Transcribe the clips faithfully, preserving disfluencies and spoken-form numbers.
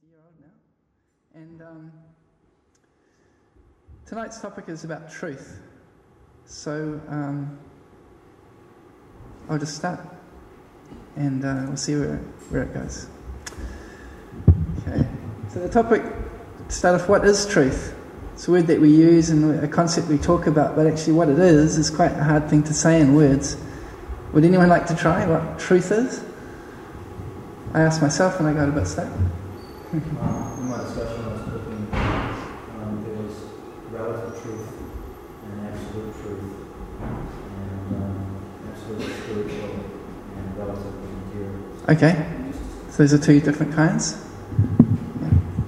sixty-year-old now. And um, tonight's topic is about truth. So um, I'll just start, and uh, we'll see where, where it goes. Okay. So the topic, to start off, what is truth? It's a word that we use and a concept we talk about, but actually what it is is quite a hard thing to say in words. Would anyone like to try what truth is? I asked myself and I got a bit stuck. Um, in my discussion I was cooking, um, there was relative truth and absolute truth, and um, absolute spiritual and relative material. Okay, so those are two different kinds. Yeah.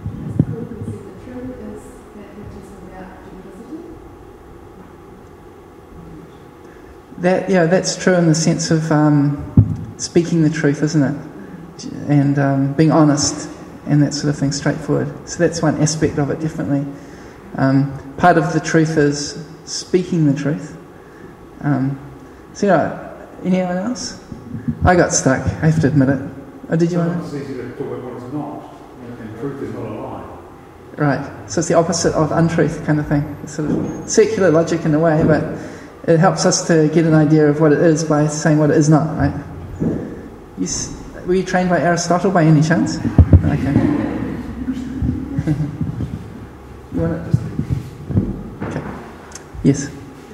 That yeah, that's true in the sense of um, speaking the truth, isn't it? And um, being honest and that sort of thing, straightforward. So that's one aspect of it, definitely. Um, part of the truth is speaking the truth. Um, so, you know, anyone else? I got stuck, I have to admit it. Oh, did you want to? It's easy to talk about what is not, and truth is not a lie. Right, so it's the opposite of untruth kind of thing. It's sort of circular logic in a way, but it helps us to get an idea of what it is by saying what it is not, right? You s- were you trained by Aristotle by any chance? Okay. You want to just... Okay. Yes.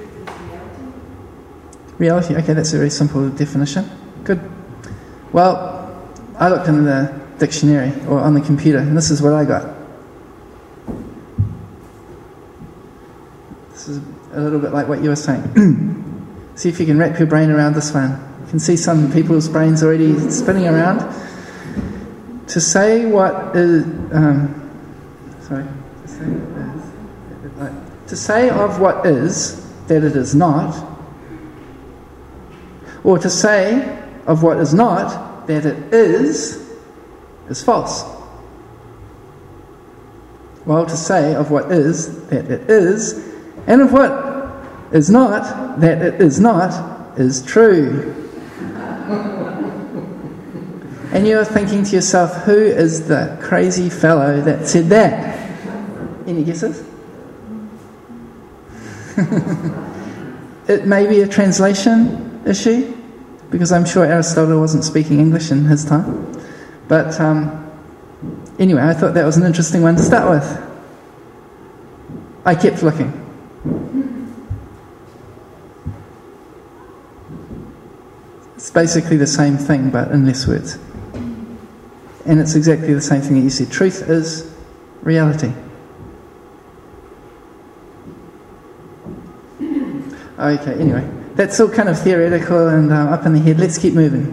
Reality. Okay, that's a very simple definition. Good. Well, I looked in the dictionary or on the computer, and this is what I got. This is a little bit like what you were saying. See if you can wrap your brain around this one. You can see some people's brains already spinning around. To say what is, um, sorry, to say, is, to say of what is that it is not, or to say of what is not that it is, is false. While to say of what is that it is, and of what is not that it is not, is true. And you're thinking to yourself, who is the crazy fellow that said that? Any guesses? It may be a translation issue, because I'm sure Aristotle wasn't speaking English in his time. But um, anyway, I thought that was an interesting one to start with. I kept looking. It's basically the same thing, but in less words. And it's exactly the same thing that you said. Truth is reality. Okay, anyway. That's all kind of theoretical and um, up in the head. Let's keep moving.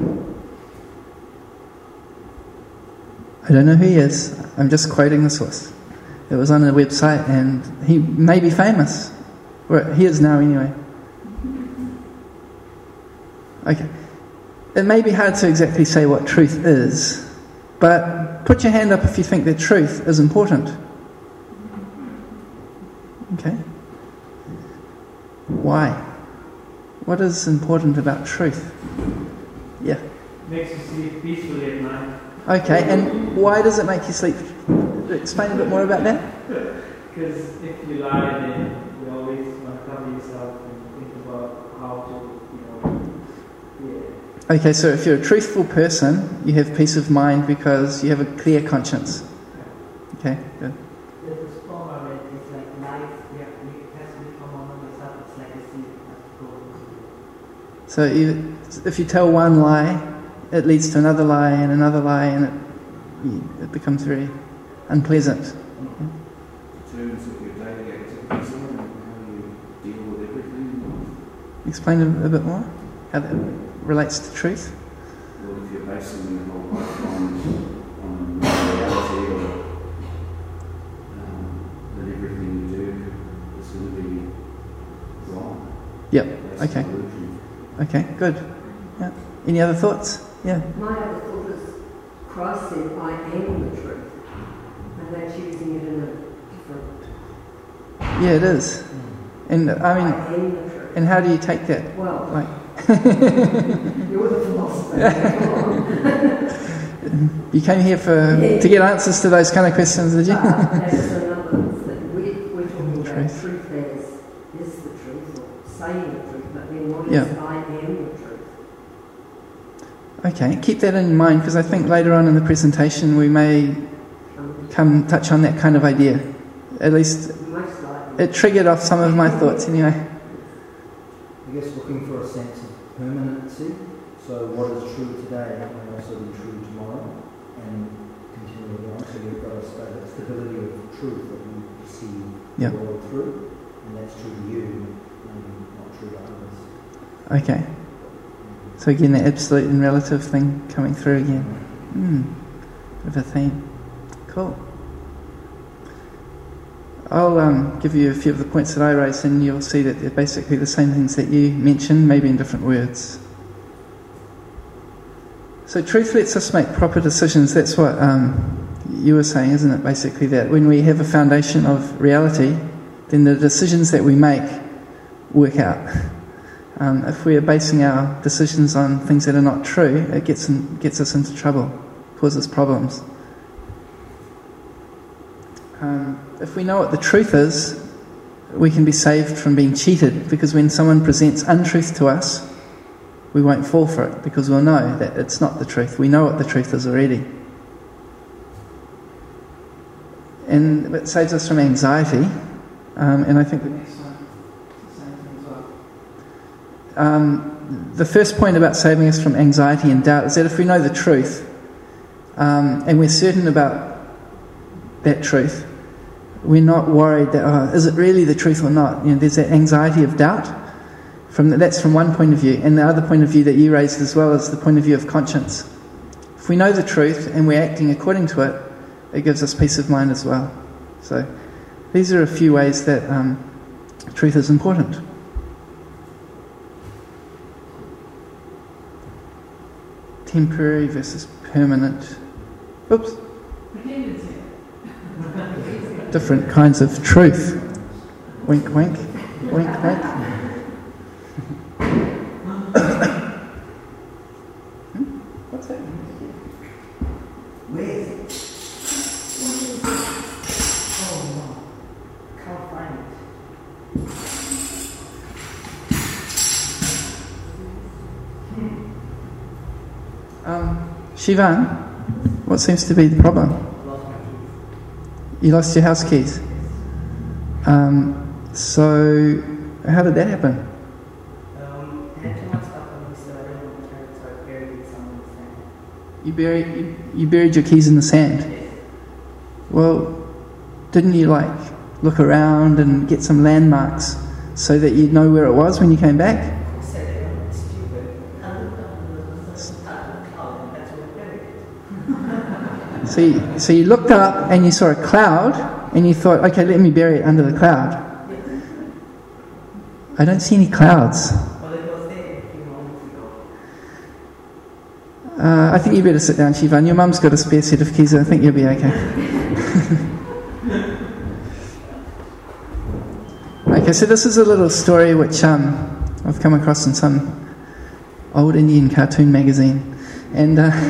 I don't know who he is. I'm just quoting the source. It was on a website and he may be famous. Or he is now anyway. Okay. It may be hard to exactly say what truth is, but put your hand up if you think that truth is important. Okay. Why? What is important about truth? Yeah. Makes you sleep peacefully at night. Okay, and why does it make you sleep? Explain a bit more about that. Because if you lie, then you always want to cover yourself and think about how to, you know, yeah. Okay, so if you're a truthful person, you have peace of mind because you have a clear conscience. Okay, good. There's a storm I read, it's like life, yeah, it has to become one of yourself, it's like a seed that goes. So you, if you tell one lie, it leads to another lie and another lie, and it, it becomes very unpleasant. In terms of your daily activities and how you deal with everything? Explain a, a bit more how that relates to truth. Well, if you're basing your whole life on, on reality, or um, that everything you do is going to be wrong. Yep. That's Okay. illusion. Okay. Good. Yeah. Any other thoughts? Yeah. My other thought is Christ said, I am the truth. And that's using it in a different... Yeah, it is. And I mean, I am the truth. and how do you take that? Well, Like, you're the philosopher. You came here for to get answers to those kind of questions, did you? But that's another thing. We, we're talking about Truth. truth as is the truth, or saying the truth, but then what is Yeah. I am the truth? Okay, keep that in mind, because I think later on in the presentation we may Um, come touch on that kind of idea. At least most likely. it triggered off some of my thoughts anyway. I guess looking for a sense of permanency. So what is true today may also be true tomorrow, and continuing on. So you've got a state of stability of truth that you perceive Yeah. the world through, and that's true to you, maybe not true to others. Okay. So again, the absolute and relative thing coming through again. Hmm. Bit of a theme. Cool. I'll um, give you a few of the points that I raised, and you'll see that they're basically the same things that you mentioned, maybe in different words. So truth lets us make proper decisions. That's what um, you were saying, isn't it? Basically that when we have a foundation of reality, then the decisions that we make work out. Um, if we are basing our decisions on things that are not true, it gets in, gets us into trouble, causes problems. Um, if we know what the truth is, we can be saved from being cheated, because when someone presents untruth to us, we won't fall for it, because we'll know that it's not the truth. We know what the truth is already. And it saves us from anxiety, um, and I think the next one is the same thing as well. Um, the first point about saving us from anxiety and doubt is that if we know the truth, um, and we're certain about that truth, we're not worried that, oh, is it really the truth or not? You know, there's that anxiety of doubt. From the, that's from one point of view, and the other point of view that you raised as well is the point of view of conscience. If we know the truth and we're acting according to it, it gives us peace of mind as well. So these are a few ways that um, truth is important. Temporary versus permanent. Oops. Different kinds of truth. Wink, wink. Wink, wink. What's that? Where is it? Oh no. Can't find it. Um, Shivan, what seems to be the problem? You lost your house keys. Um, so, how did that happen? Um, I had too much stuff on me, so I didn't want to turn it, so I buried it somewhere in the sand. You buried you, you buried your keys in the sand. Yes. Well, didn't you like look around and get some landmarks so that you'd know where it was when you came back? I said, I'm stupid. I looked up and there was a part of the cloud, and that's where I buried it. So you, so you looked up and you saw a cloud and you thought, okay, let me bury it under the cloud. I don't see any clouds. Well, it was there a few moments ago. Uh, I think you better sit down, Shivan. Your mum's got a spare set of keys. I think you'll be okay. Okay, so this is a little story which um, I've come across in some old Indian cartoon magazine. And uh,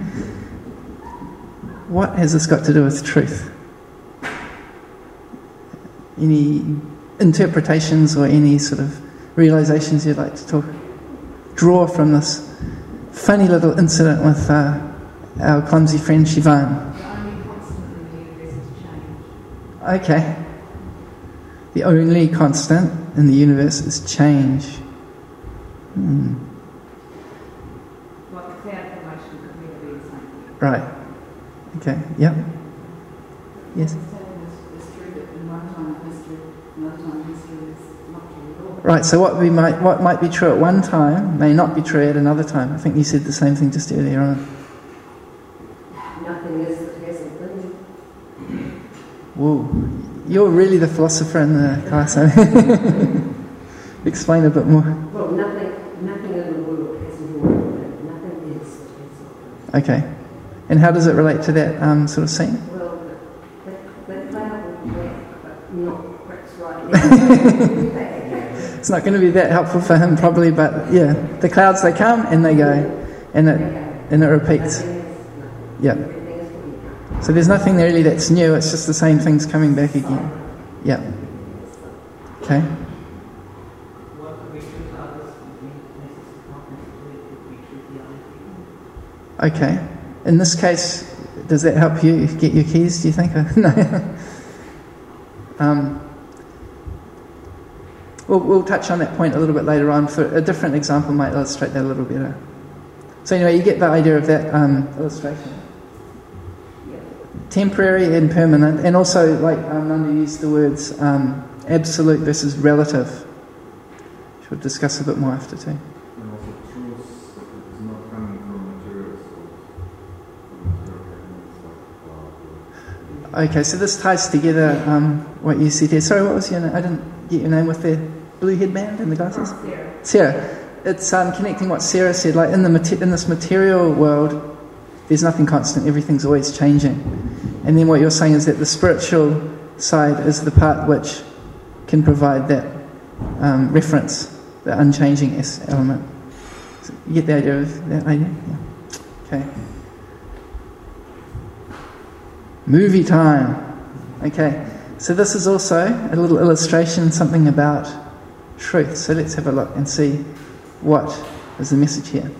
what has this got to do with truth? Any interpretations or any sort of realizations you'd like to talk, draw from this funny little incident with uh, our clumsy friend Shivan? The only constant in the universe is change. Okay. The only constant in the universe is change. Hmm. Like the cloud formation could never be the same thing. Right. Okay. Yep. Yes. It's taken as, as true that in one time of history, another time of history is not true at all. Right. So what we might what might be true at one time may not be true at another time. I think you said the same thing just earlier on. Nothing is that hasn't been. Whoa. You're really the philosopher in the class. Eh? Explain a bit more. Well, nothing, nothing in the world hasn't already been. Nothing is that hasn't been. Okay. And how does it relate to that um, sort of scene? Well, the, the, the cloud will work, but not perhaps right now. It's not going to be that helpful for him probably, but yeah, the clouds, they come and they go, and it and it repeats. Nothing is nothing. Yeah. Everything is what you got. So there's nothing really that's new, it's just the same things coming back again. Yeah. Okay. What we choose others, we necessarily not necessarily we choose the other people. Okay. In this case, does that help you get your keys, do you think? No. um, we'll, we'll touch on that point a little bit later on. For a different example might illustrate that a little better. So anyway, you get the idea of that um, illustration. Temporary and permanent, and also, like um, Nanda used the words um, absolute versus relative, which we'll discuss a bit more after too. And also truth is not coming from material source. Okay, so this ties together um, what you said here. Sorry, what was your name? I didn't get your name with the blue headband and the glasses. Sarah. Sarah. It's um, connecting what Sarah said. Like in the mater- in this material world, there's nothing constant. Everything's always changing. And then what you're saying is that the spiritual side is the part which can provide that um, reference, the unchanging S element. So you get the idea of that idea? Yeah. Okay. Movie time. Okay. So this is also a little illustration, something about truth. So let's have a look and see what is the message here.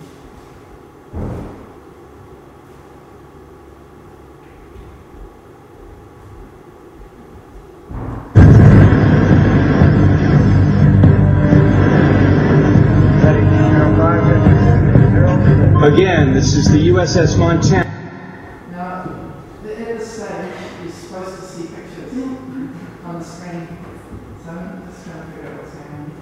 Again, this is the U S S Montana. Now, at this stage, you're supposed to see pictures on the screen. So I'm just trying to figure out what's happening.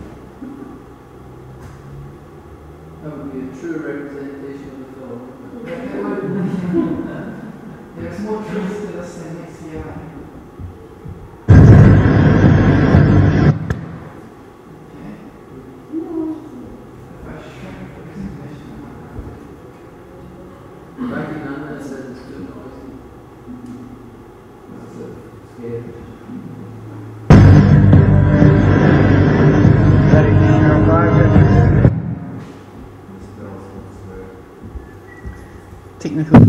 That would be a true representation of the film. There's more truth to this than meets the eye. Okay. If I shrink the presentation, Frankie Nanda said it's too noisy. That's it. Scared. technical.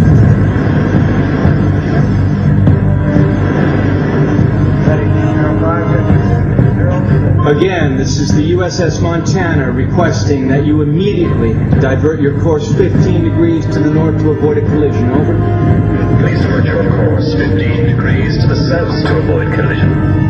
Again, this is the U S S Montana requesting that you immediately divert your course fifteen degrees to the north to avoid a collision. Over. Please divert your course fifteen degrees to the south to avoid collision.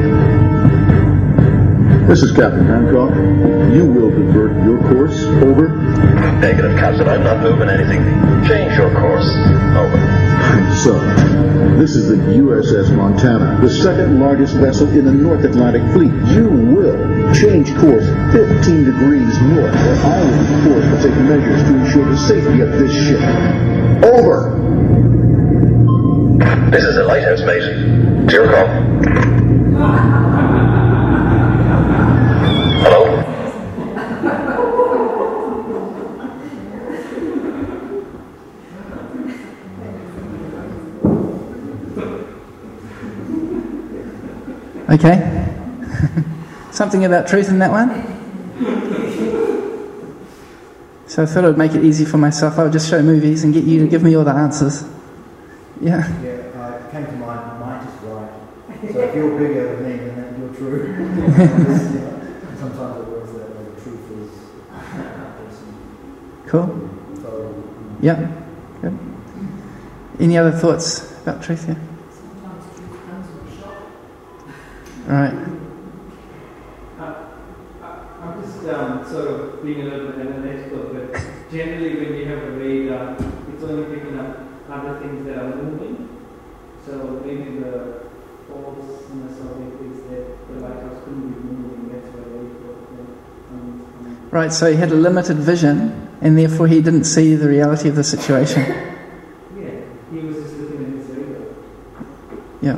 This is Captain Hancock. You will divert your course. Over. Negative, Captain. I'm not moving anything. Change your course. Over. So, this is the U S S Montana, the second largest vessel in the North Atlantic Fleet. You will change course fifteen degrees north, or I will be forced to take measures to ensure the safety of this ship. Over. This is the lighthouse, mate. To your call. Hello? Okay. Something about truth in that one? So I thought I'd make it easy for myself. I would just show movies and get you to give me all the answers. Yeah. Yeah, uh, it came to mind, mine is right. So if you're bigger than me, then that you're true. Sometimes it works that way. The truth is awesome. Cool. So, Yeah. Good. Any other thoughts about truth here? Sometimes truth comes with a shock. Right. I'm just um, sort of being a little bit analytical, but generally when you have a radar, it's only picking up other things that are moving. So maybe the falseness of it is that the lighthouse couldn't be moving, that's why they thought that. Um, Right, so he had a limited vision, and therefore he didn't see the reality of the situation. yeah, he was just looking at his radar. Yeah.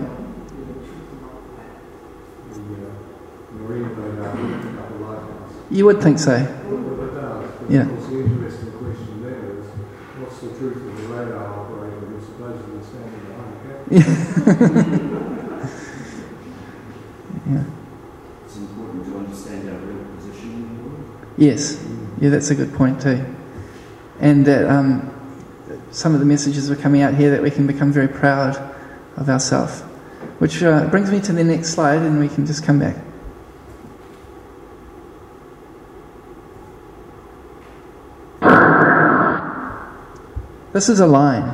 Marine radar picked up a lighthouse. You would think so. Well, it does, but Yeah. of course the interesting question there is, what's the truth of the radar operator who's supposedly standing behind the captain? Yeah. It's important to understand our real position in the world. Yes. Yeah, that's a good point too. And that um, some of the messages were coming out here, that we can become very proud of ourselves. Which uh, brings me to the next slide, and we can just come back. This is a line.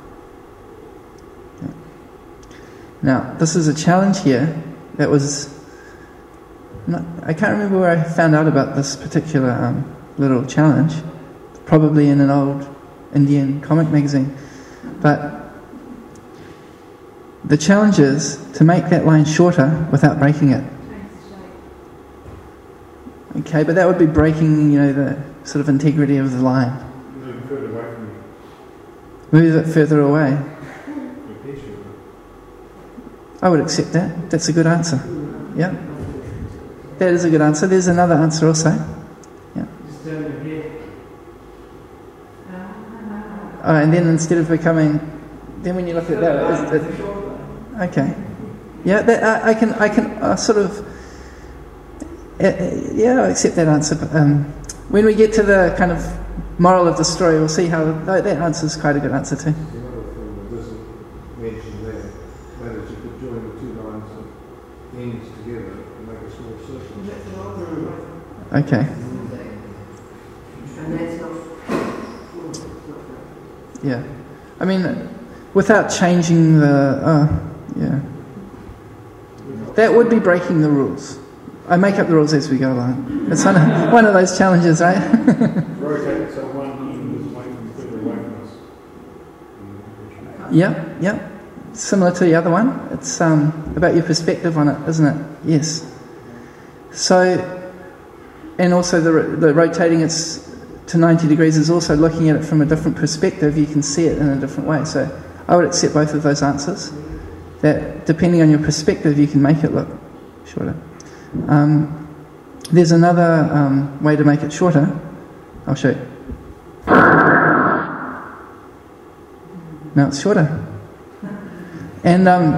Now, this is a challenge here that was... Not, I can't remember where I found out about this particular um, little challenge. Probably in an old Indian comic magazine. But the challenge is to make that line shorter without breaking it. Okay, but that would be breaking, you know, the sort of integrity of the line. Move it further away from you. Move it further away. I would accept that. That's a good answer. Yeah. That is a good answer. There's another answer also. Yeah. Just turn your head. Oh, and then instead of becoming, then when you look at that, is it, okay. Yeah, that, I, I can, I can uh, sort of, uh, yeah, I accept that answer. But, um, when we get to the kind of moral of the story, we'll see how that answer is quite a good answer too. The other thing that doesn't mention there, that is you could join the two lines of ends together and make a small circle. Okay. And that's not... Yeah. I mean, without changing the... Uh, yeah. That would be breaking the rules. I make up the rules as we go along. It's one of, one of those challenges, right? Rotate so one end is away from further away from us. Yep, yep. Similar to the other one. It's um, about your perspective on it, isn't it? Yes. So, and also the, the rotating it to ninety degrees is also looking at it from a different perspective. You can see it in a different way. So I would accept both of those answers. That depending on your perspective, you can make it look shorter. Um, there's another um, way to make it shorter. I'll show you. Now it's shorter. And um,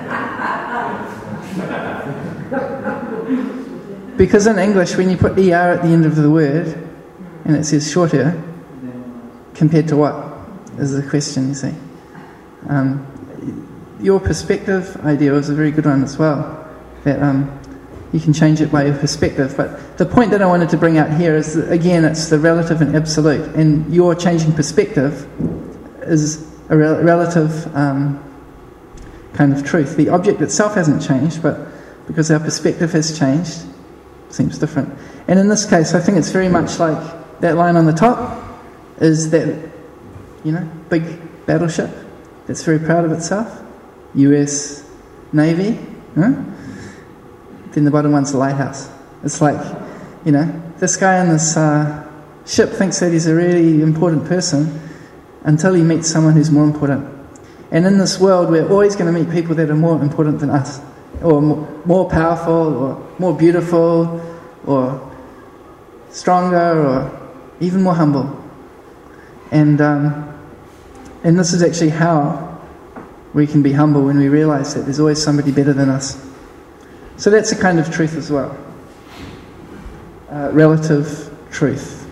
because in English, when you put E R at the end of the word, and it says shorter, compared to what, is the question, you see. Um, your perspective idea was a very good one as well, that um, you can change it by your perspective. But the point that I wanted to bring out here is, that, again, it's the relative and absolute, and your changing perspective is a rel- relative um, kind of truth. The object itself hasn't changed, but because our perspective has changed, it seems different. And in this case, I think it's very much like that line on the top is that, you know, big battleship that's very proud of itself, U S Navy, huh? Then the bottom one's the lighthouse. It's like, you know, this guy on this uh, ship thinks that he's a really important person until he meets someone who's more important. And in this world, we're always going to meet people that are more important than us, or more powerful, or more beautiful, or stronger, or even more humble. And um, and this is actually how we can be humble, when we realise that there's always somebody better than us. So that's a kind of truth as well. Uh, relative truth.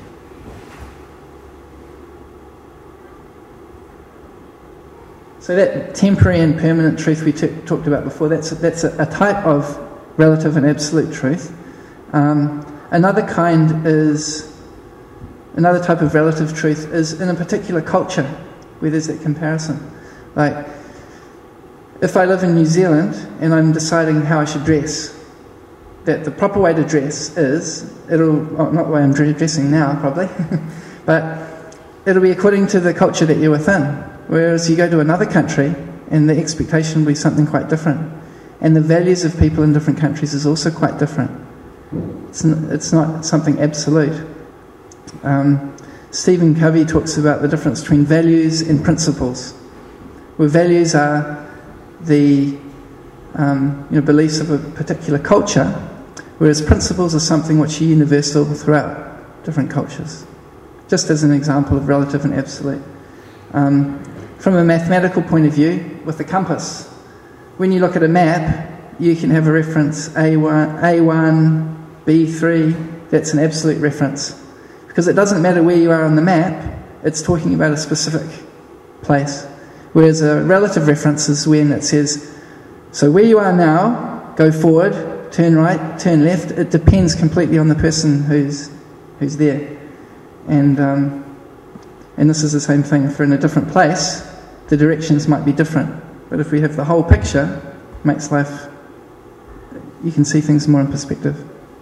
So that temporary and permanent truth we t- talked about before, that's a, that's a, a type of relative and absolute truth. Um, another kind is, another type of relative truth is in a particular culture where there's that comparison. Like, if I live in New Zealand and I'm deciding how I should dress, that the proper way to dress is, it'll, oh, not the way I'm dressing now probably, but it'll be according to the culture that you're within. Whereas you go to another country and the expectation will be something quite different. And the values of people in different countries is also quite different. It's, n- it's not something absolute. Um, Stephen Covey talks about the difference between values and principles, where values are the um, you know, beliefs of a particular culture, whereas principles are something which are universal throughout different cultures. Just as an example of relative and absolute. Um, from a mathematical point of view, with the compass, when you look at a map, you can have a reference A one, A one, B three, that's an absolute reference. Because it doesn't matter where you are on the map, it's talking about a specific place. Whereas a relative reference is when it says, so where you are now, go forward, turn right, turn left. It depends completely on the person who's who's there. And um, and this is the same thing for in a different place. The directions might be different. But if we have the whole picture, it makes life, you can see things more in perspective.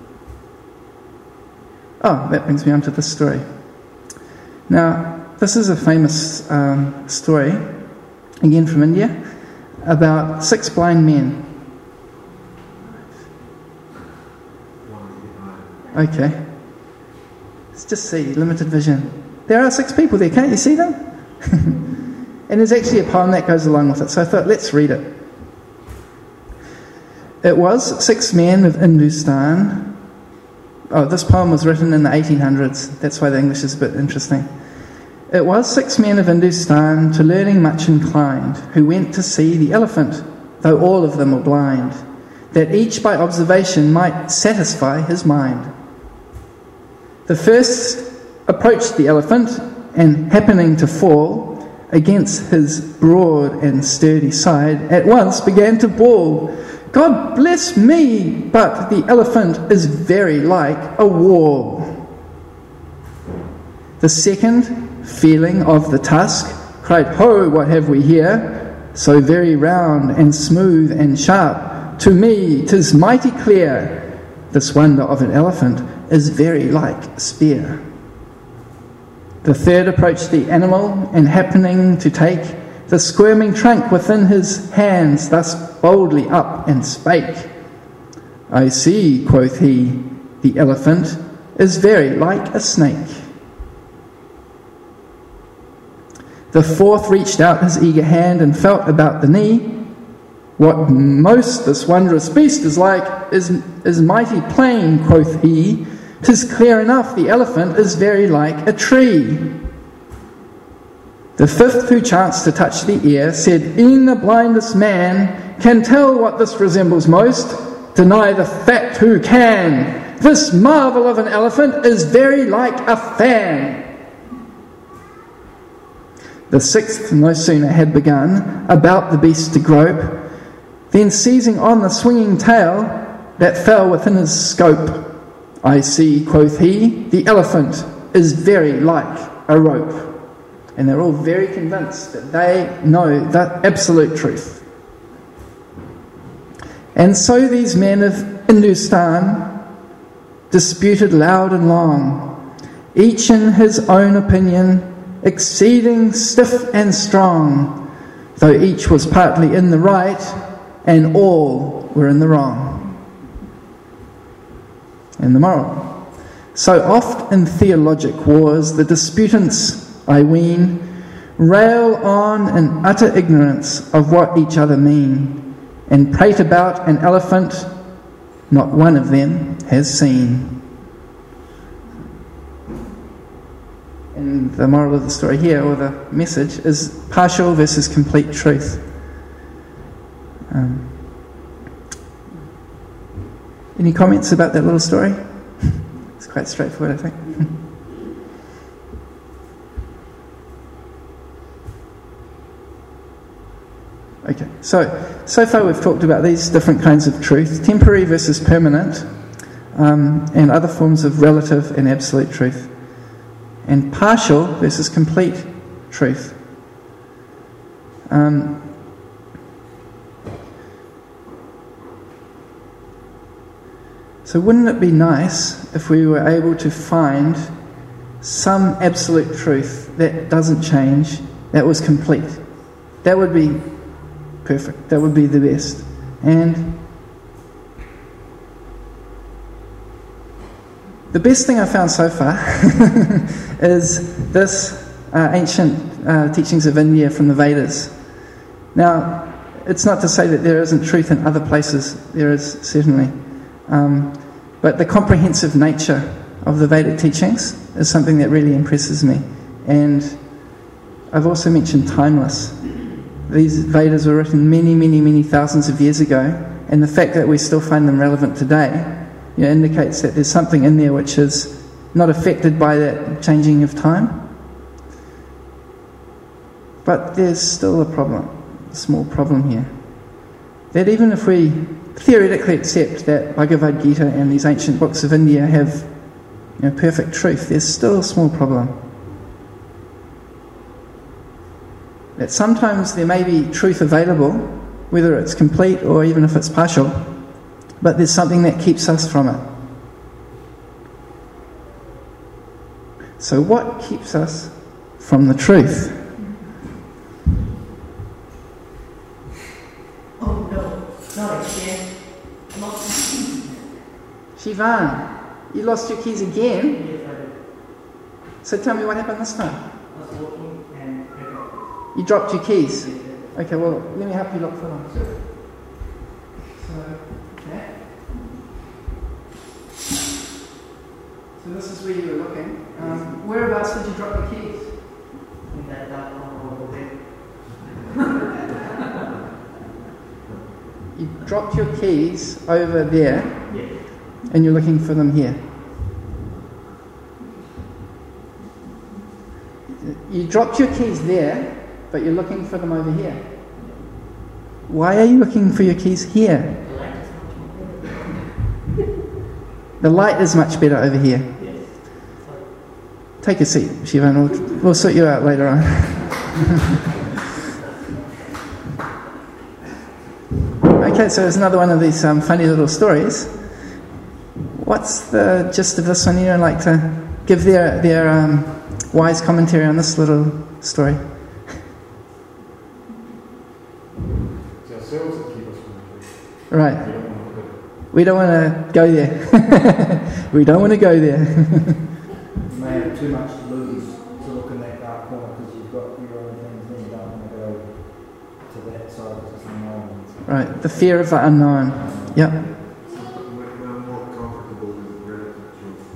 Oh, that brings me on to this story. Now, this is a famous um, story, again from India, about six blind men. Okay. Let's just see, limited vision. There are six people there, can't you see them? And there's actually a poem that goes along with it, so I thought, let's read it. It was six men of Hindustan. Oh, this poem was written in the eighteen hundreds. That's why the English is a bit interesting. It was six men of Hindustan, to learning much inclined, who went to see the elephant, though all of them were blind, that each by observation might satisfy his mind. The first approached the elephant, and happening to fall against his broad and sturdy side, at once began to bawl, God bless me, but the elephant is very like a wall. The second, feeling of the tusk, cried, Ho, what have we here? So very round and smooth and sharp. To me, 'tis mighty clear, this wonder of an elephant is very like a spear. The third approached the animal, and happening to take the squirming trunk within his hands, thus boldly up and spake. I see, quoth he, the elephant is very like a snake. The fourth reached out his eager hand and felt about the knee. What most this wondrous beast is like is, is mighty plain, quoth he. 'Tis clear enough the elephant is very like a tree. The fifth, who chanced to touch the ear, said, E'en the blindest man can tell what this resembles most. Deny the fact who can. This marvel of an elephant is very like a fan. The sixth no sooner had begun about the beast to grope, then seizing on the swinging tail that fell within his scope, I see, quoth he, the elephant is very like a rope. And they're all very convinced that they know the absolute truth. And so these men of Hindustan disputed loud and long, each in his own opinion, exceeding stiff and strong, though each was partly in the right, and all were in the wrong. And the moral. So oft in theologic wars the disputants, I ween, rail on in utter ignorance of what each other mean, and prate about an elephant not one of them has seen. And the moral of the story here, or the message, is partial versus complete truth. Um, any comments about that little story? It's quite straightforward, I think. Okay, so, so far we've talked about these different kinds of truth, temporary versus permanent, um, and other forms of relative and absolute truth, and partial versus complete truth. Um, so wouldn't it be nice if we were able to find some absolute truth that doesn't change, that was complete? That would be perfect. That would be the best. And the best thing I found so far is this uh, ancient uh, teachings of India from the Vedas. Now, it's not to say that there isn't truth in other places. There is, certainly. Um, but the comprehensive nature of the Vedic teachings is something that really impresses me. And I've also mentioned timeless. These Vedas were written many, many, many thousands of years ago, and the fact that we still find them relevant today, you know, indicates that there's something in there which is not affected by that changing of time. But there's still a problem, a small problem here. That even if we theoretically accept that Bhagavad Gita and these ancient books of India have, you know, perfect truth, there's still a small problem. That sometimes there may be truth available, whether it's complete or even if it's partial, but there's something that keeps us from it. So what keeps us from the truth? Oh no, not again. Lost my keys. Shivan, you lost your keys again? Yes, I did. So tell me what happened this time. I was walking and I dropped it. You dropped your keys? Yes, yes. Okay, well, let me help you look for them. So, okay. So this is where you were looking. Um, whereabouts did you drop your keys? In that dark corner over there. You dropped your keys over there, Yes. and you're looking for them here. You dropped your keys there, but you're looking for them over here. Why are you looking for your keys here? The light is much better. The light is much better over here. Yes. Take a seat, Shivan. We'll, we'll sort you out later on. Okay, so there's another one of these um, funny little stories. What's the gist of this one? You don't like to give their their um, wise commentary on this little story? It's ourselves that keep us from the truth. Right. We don't want to We don't want to go there. go there. We don't want to go there. You may have too much to lose to look in that dark corner because you've got your own things, then you don't want to go to that side of the unknown. Right. The fear of the unknown. Yep. We're more comfortable with relative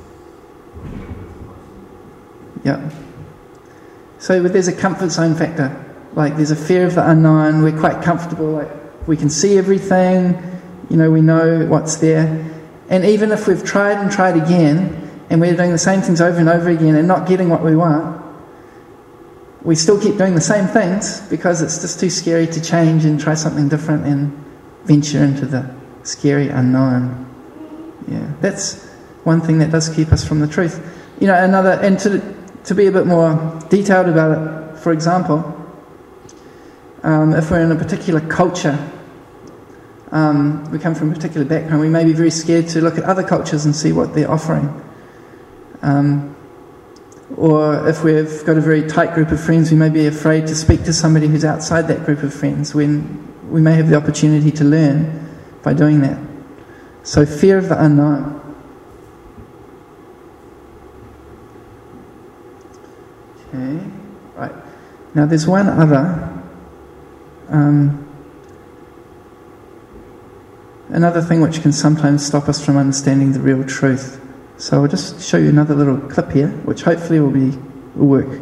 truth. Yep. So there's a comfort zone factor. Like there's a fear of the unknown. We're quite comfortable. Like we can see everything. You know, we know what's there. And even if we've tried and tried again, and we're doing the same things over and over again and not getting what we want, we still keep doing the same things because it's just too scary to change and try something different and venture into the scary unknown. Yeah, that's one thing that does keep us from the truth. You know, another, and to to be a bit more detailed about it, for example, um, if we're in a particular culture, um, we come from a particular background, we may be very scared to look at other cultures and see what they're offering. Um, or if we've got a very tight group of friends, we may be afraid to speak to somebody who's outside that group of friends when we may have the opportunity to learn by doing that. So fear of the unknown. Okay, right. Now there's one other, um, another thing which can sometimes stop us from understanding the real truth. So I'll just show you another little clip here, which hopefully will be will work.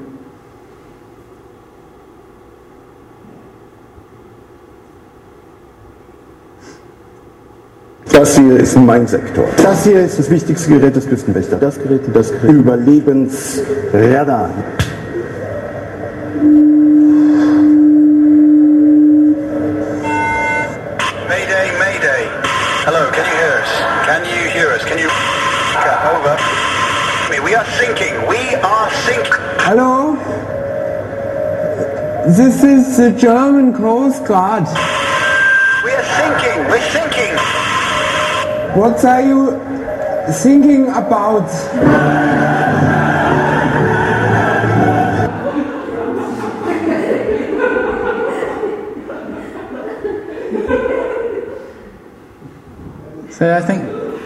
Das hier ist mein Sektor. Das hier ist das wichtigste Gerät des Küstenwächters. Das Gerät, das Überlebensradar. Mayday, Mayday. Hello, can you hear us? Can you hear us? Can you... Over. We are sinking. We are sinking. Hello? This is the German Coast Guard. We are sinking. We're sinking. What are you thinking about? So I think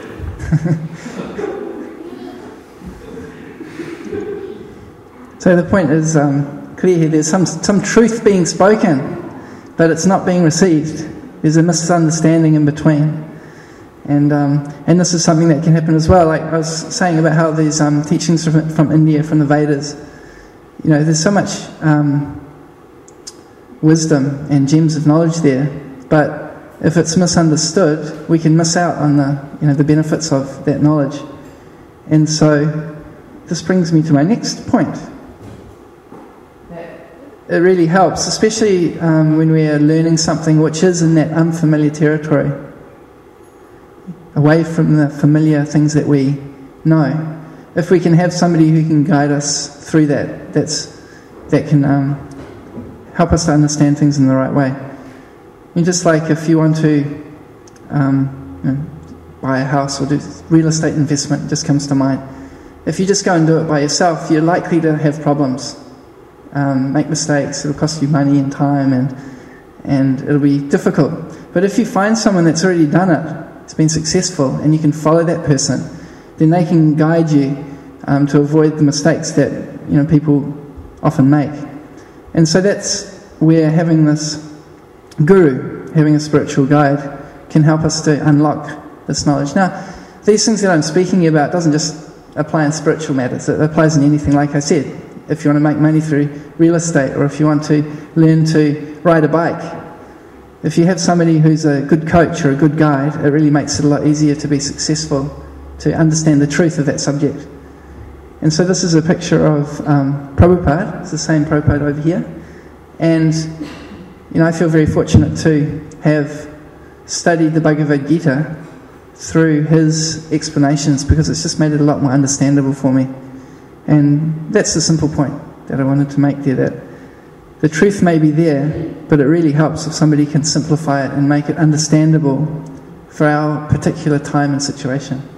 so the point is um, clear here. There's some some truth being spoken, but it's not being received. There's a misunderstanding in between. And um, and this is something that can happen as well. Like I was saying about how these um, teachings from, from India, from the Vedas, you know, there's so much um, wisdom and gems of knowledge there. But if it's misunderstood, we can miss out on the you know the benefits of that knowledge. And so this brings me to my next point. That it really helps, especially um, when we are learning something which is in that unfamiliar territory, away from the familiar things that we know. If we can have somebody who can guide us through that, that's that can um, help us to understand things in the right way. And just like if you want to um, you know, buy a house or do real estate investment, it just comes to mind. If you just go and do it by yourself, you're likely to have problems, um, make mistakes. It'll cost you money and time, and and it'll be difficult. But if you find someone that's already done it, it's been successful, and you can follow that person, then they can guide you um, to avoid the mistakes that you know people often make. And so that's where having this guru, having a spiritual guide, can help us to unlock this knowledge. Now, these things that I'm speaking about doesn't just apply in spiritual matters. It applies in anything, like I said. If you want to make money through real estate, or if you want to learn to ride a bike, if you have somebody who's a good coach or a good guide, it really makes it a lot easier to be successful, to understand the truth of that subject. And so this is a picture of um, Prabhupada. It's the same Prabhupada over here. And, you know, I feel very fortunate to have studied the Bhagavad Gita through his explanations, because it's just made it a lot more understandable for me. And that's the simple point that I wanted to make there, that the truth may be there, but it really helps if somebody can simplify it and make it understandable for our particular time and situation.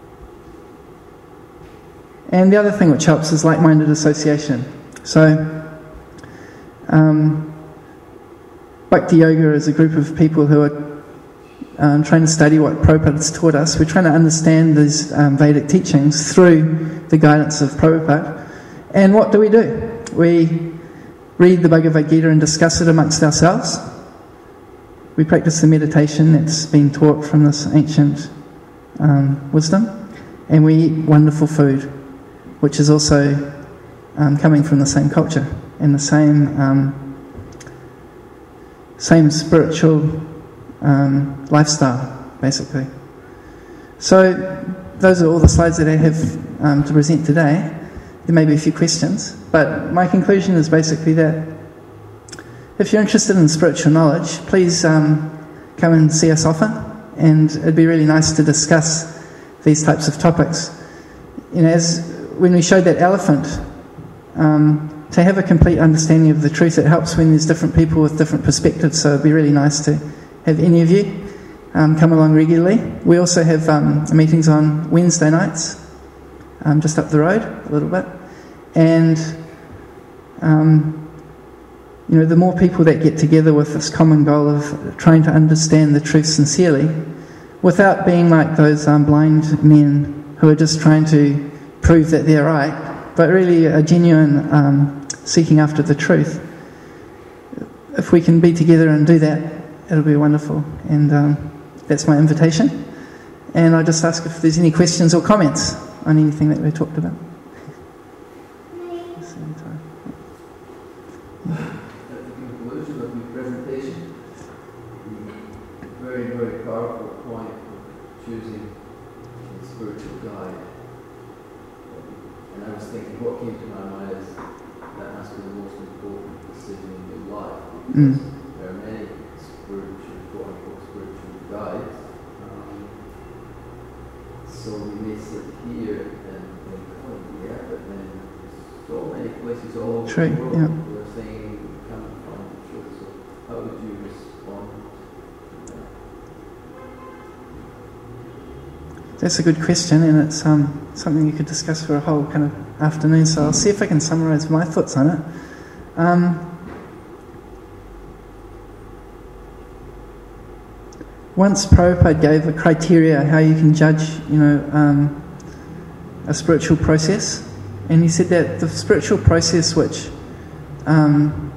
And the other thing which helps is like-minded association. So, um, Bhakti Yoga is a group of people who are um, trying to study what Prabhupada has taught us. We're trying to understand these um, Vedic teachings through the guidance of Prabhupada. And what do we do? We read the Bhagavad Gita and discuss it amongst ourselves. We practice the meditation that's been taught from this ancient um, wisdom. And we eat wonderful food, which is also um, coming from the same culture and the same um, same spiritual um, lifestyle, basically. So those are all the slides that I have um, to present today. There may be a few questions, but my conclusion is basically that if you're interested in spiritual knowledge, please um, come and see us often, and it'd be really nice to discuss these types of topics. You know, as when we showed that elephant, um, to have a complete understanding of the truth, it helps when there's different people with different perspectives, so it'd be really nice to have any of you um, come along regularly. We also have um, meetings on Wednesday nights, um, just up the road a little bit, and um, you know, the more people that get together with this common goal of trying to understand the truth sincerely, without being like those um, blind men who are just trying to prove that they're right, but really a genuine um, seeking after the truth. If we can be together and do that, it'll be wonderful. And um, that's my invitation. And I just ask if there's any questions or comments on anything that we talked about. At the conclusion of your presentation, the very, very powerful point of choosing a spiritual guide. And I was thinking, what came to my mind is that must be the most important decision in your life, because Mm. there are many spiritual, quote-unquote, spiritual guides. Um, so we may sit here and think, oh yeah, but then there's so many places all over True, the world yeah. who are saying, come and find the truth. So how would you respond to that? That's a good question, and it's um, something you could discuss for a whole kind of afternoon, so I'll see if I can summarise my thoughts on it. Um, once Prabhupada gave a criteria how you can judge, you know, um, a spiritual process, and he said that the spiritual process which um,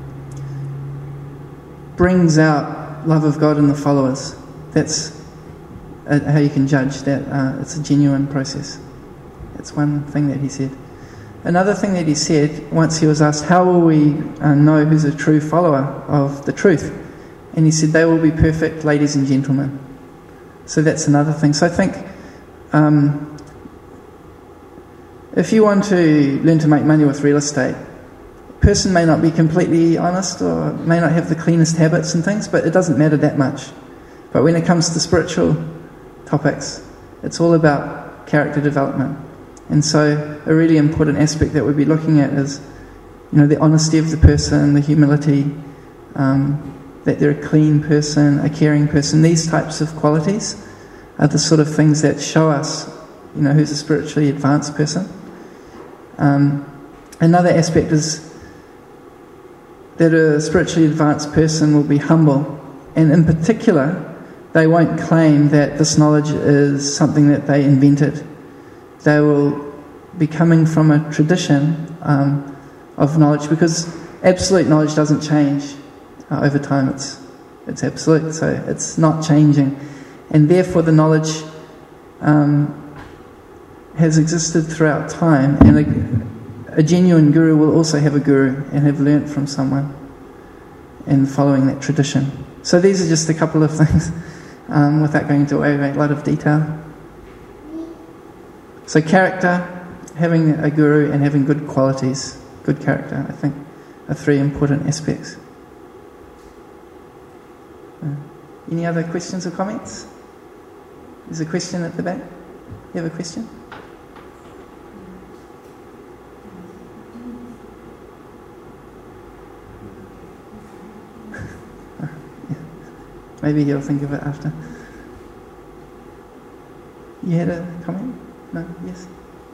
brings out love of God in the followers, that's uh, how you can judge that uh, it's a genuine process. That's one thing that he said. Another thing that he said, once he was asked, how will we uh, know who's a true follower of the truth? And he said, they will be perfect ladies and gentlemen. So that's another thing. So I think um, if you want to learn to make money with real estate, person may not be completely honest or may not have the cleanest habits and things, but it doesn't matter that much. But when it comes to spiritual topics, it's all about character development. And so a really important aspect that we'll be looking at is, you know, the honesty of the person, the humility, um, that they're a clean person, a caring person. These types of qualities are the sort of things that show us, you know, who's a spiritually advanced person. Um, another aspect is that a spiritually advanced person will be humble, and in particular, they won't claim that this knowledge is something that they invented. They will be coming from a tradition um, of knowledge, because absolute knowledge doesn't change uh, over time. It's it's absolute, so it's not changing, and therefore the knowledge um, has existed throughout time. And a, a genuine guru will also have a guru and have learnt from someone and following that tradition. So these are just a couple of things, um, without going into a lot of detail. So character, having a guru and having good qualities, good character, I think, are three important aspects. Uh, any other questions or comments? There's a question at the back. You have a question? Maybe he'll think of it after. You had a comment? No? Yes?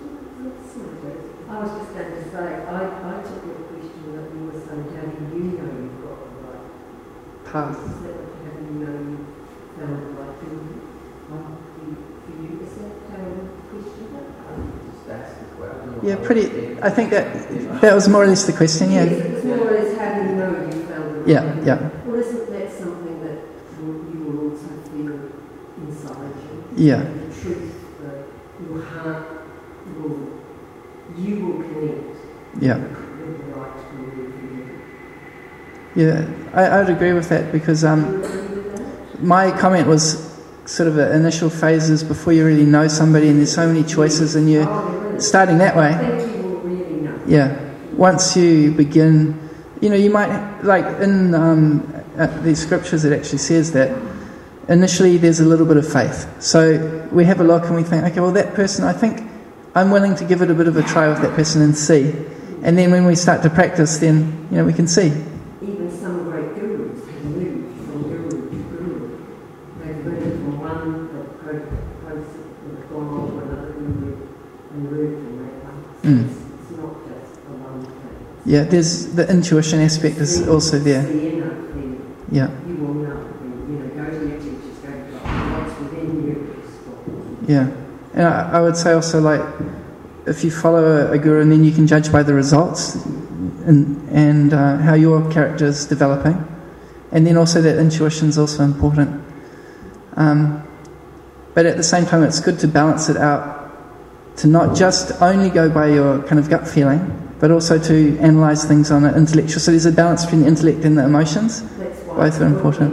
I was just going to say, I, I took your question that you were saying, how do you know you've got the right path? Is that how do you know you found the right thing? Um, for you, is that how you question? Yeah, pretty. I think that that was more or less the question. Yeah. Yes, it was more or less how do you know you found the right Yeah, thing? yeah. Well, isn't that something that you will also feel inside you? Yeah. The truth, the, your heart will, you will connect. Yeah. With the right guru for you. Yeah, I, I would agree with that, because um, my comment was sort of the initial phases before you really know somebody, and there's so many choices, and you're starting that way. Yeah. Once you begin, you know, you might, like in um, uh, these scriptures, it actually says that initially there's a little bit of faith. So we have a look and we think, okay, well, that person, I think I'm willing to give it a bit of a try with that person and see. And then when we start to practice, then, you know, we can see. Even some great gurus have moved from guru to guru. They've learned from one, they've they've gone on to another guru and learned from that one. So Mm. it's, it's not just a one thing. Yeah, there's the intuition aspect is also there. The inner thing. Yeah. You will know. You know, go to your teachers, go to God. What's within you is God. Yeah. And I, I would say also, like, if you follow a, a guru, and then you can judge by the results and, and uh, how your character is developing. And then also that intuition is also important. Um, but at the same time, it's good to balance it out, to not just only go by your kind of gut feeling, but also to analyse things on an intellectual. So there's a balance between the intellect and the emotions. Both are important.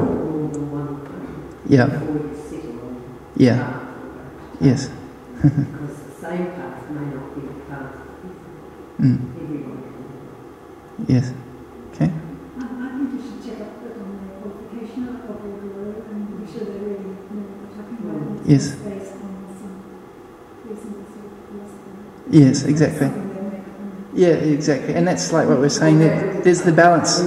Yeah. Yeah. Yes. Because the same path may not be the path Mm. everyone can. Yes. Okay. I, I think you should check up on the qualification of the guru and be sure they really know what they're talking about. And Yes. it's based on some reasonable sort of philosophy. Yes, exactly. Something they make up. Yeah, exactly. And that's like what we're saying, that there's the balance.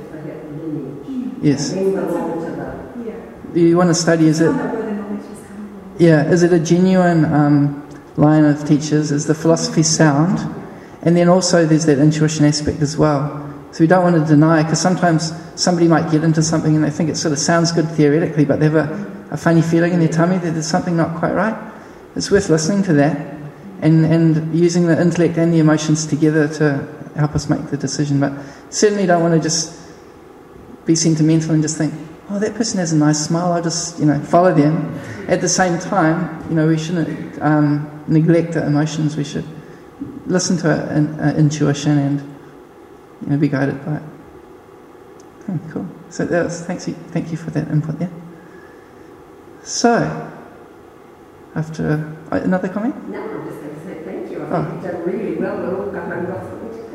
Yes. You want to study, is it? Yeah, is it a genuine um, line of teachers? Is the philosophy sound? And then also there's that intuition aspect as well. So we don't want to deny, because sometimes somebody might get into something and they think it sort of sounds good theoretically, but they have a, a funny feeling in their tummy that there's something not quite right. It's worth listening to that and, and using the intellect and the emotions together to help us make the decision. But certainly don't want to just be sentimental and just think, oh, that person has a nice smile, I'll just, you know, follow them. At the same time, you know, we shouldn't um, neglect the emotions. We should listen to our in, uh, intuition and, you know, be guided by it. Oh, cool. So that was, thanks you, thank you for that input there. So, after uh, another comment? No, I'm just going to say thank you. I Oh. think you've done really well. We're all going to have something to thank God.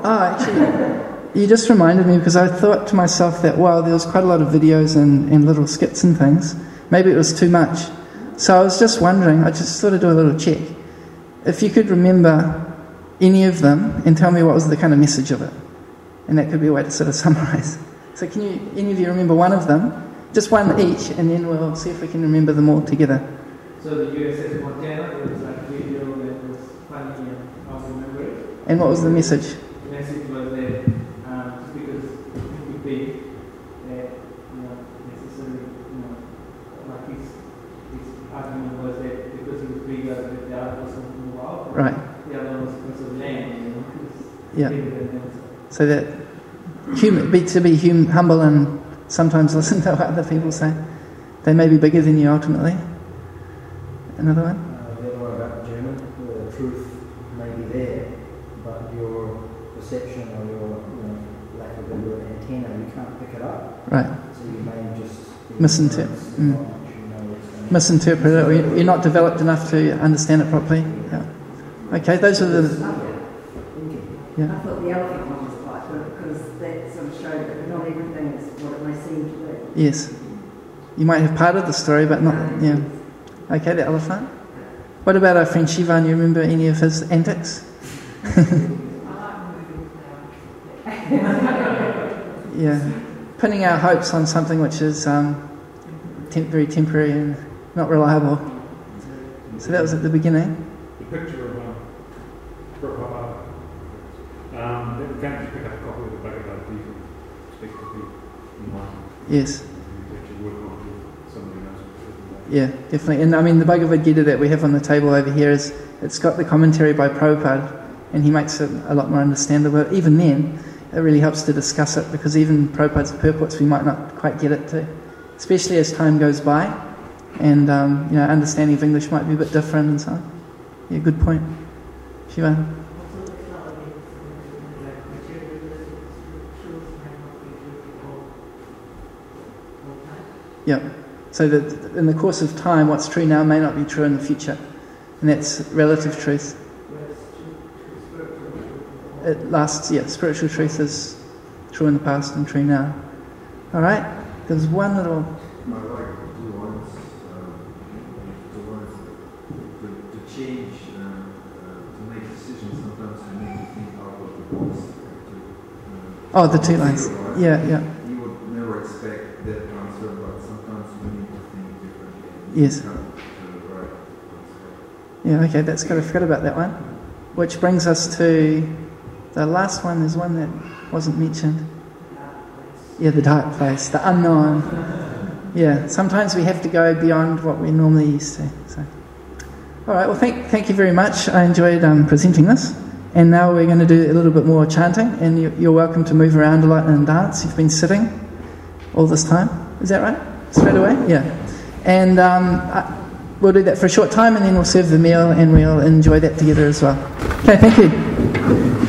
Oh, actually, you just reminded me because I thought to myself that, wow, there was quite a lot of videos and, and little skits and things. Maybe it was too much. So I was just wondering, I just thought I'd do a little check. If you could remember any of them and tell me what was the kind of message of it. And that could be a way to sort of summarise. So can you, any of you remember one of them? Just one each, and then we'll see if we can remember them all together. So the U S S Montana, it was like a video that was funny and I'll remember it. And what was the message? The message was that um, just because it could be that, you know, necessarily, you know, like his, his argument was that because he was bigger, that the other person would move out. Right. The other one was because of land, you know, yeah. bigger than them. So that hum, be, to be hum, humble and sometimes listen to what other people say. They may be bigger than you ultimately. Another one? Uh, the other one about German, where the truth may be there, but your perception or your, you know, lack of a good antenna, you can't pick it up. Right. So you may just misinterpret. Mm. You know Misinterpret it, or you're not developed enough to understand it properly. Yeah. Okay, those are the. Yeah. I thought the elephant one was quite good because that sort of showed that not everything is what it may seem to be. Yes. You might have part of the story, but not. Yeah. Okay, the elephant. What about our friend Shivan? You remember any of his antics? Yeah. Pinning our hopes on something which is um, temp- very temporary and not reliable. So that was at the beginning. The picture of um, Prabhupada. Um, you can't just pick up a copy of the Bhagavad Gita, expect to be enlightened. Yes. You actually work on with somebody else. Yeah, definitely. And I mean, the Bhagavad Gita that we have on the table over here is, it's got the commentary by Prabhupada, and he makes it a lot more understandable. Even then, it really helps to discuss it, because even Prabhupada's purports we might not quite get it to, especially as time goes by, and um, you know, understanding of English might be a bit different and so on. Yeah, good point. Shiva? Yeah. So that in the course of time, what's true now may not be true in the future, and that's relative truth. It lasts. Yeah, spiritual truth is true in the past and true now. All right. There's one little. I like the ones, um, the ones to, to change, um, uh, to make decisions. Sometimes you need to think out of the box. To, uh, oh, the two lines. Yeah, yeah. You would never expect that answer, but sometimes you need to think differently. Yes. To the right answer. Yeah. Okay. That's good. I forgot about that one. Which brings us to the last one. There's one that wasn't mentioned. Yeah, the dark place, the unknown. Yeah, sometimes we have to go beyond what we're normally used to. So, all right. Well, thank thank you very much. I enjoyed um, presenting this, and now we're going to do a little bit more chanting. And you, you're welcome to move around a lot and dance. You've been sitting all this time. Is that right? Straight away? Yeah. And um, I, we'll do that for a short time, and then we'll serve the meal, and we'll enjoy that together as well. Okay. Thank you.